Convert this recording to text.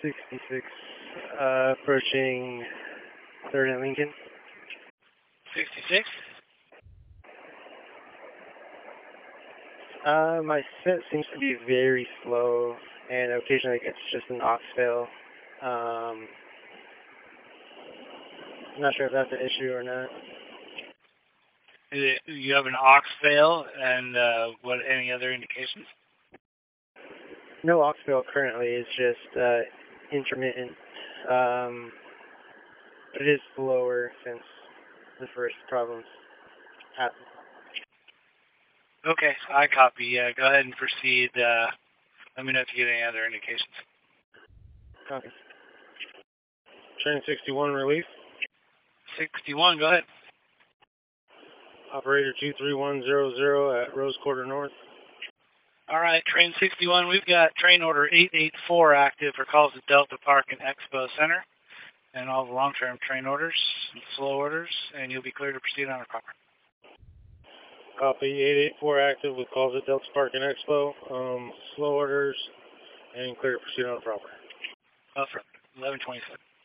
66, approaching 3rd and Lincoln. 66? My set seems to be very slow, and occasionally it's just an aux fail. I'm not sure if that's an issue or not. You have an aux fail, and what? Any other indications? No aux fail currently, it's just intermittent. But it is slower since the first problems happened. Okay, I copy. Yeah, go ahead and proceed. Let me know if you get any other indications. Copy. Train 61 release. 61, go ahead. Operator 23100 at Rose Quarter North. All right, train 61, we've got train order 884 active for calls at Delta Park and Expo Center, and all the long-term train orders and slow orders, and you'll be clear to proceed on a proper. Copy. 884 active with calls at Delta Park and Expo. Slow orders and clear to proceed on a proper. Oh, for 1127.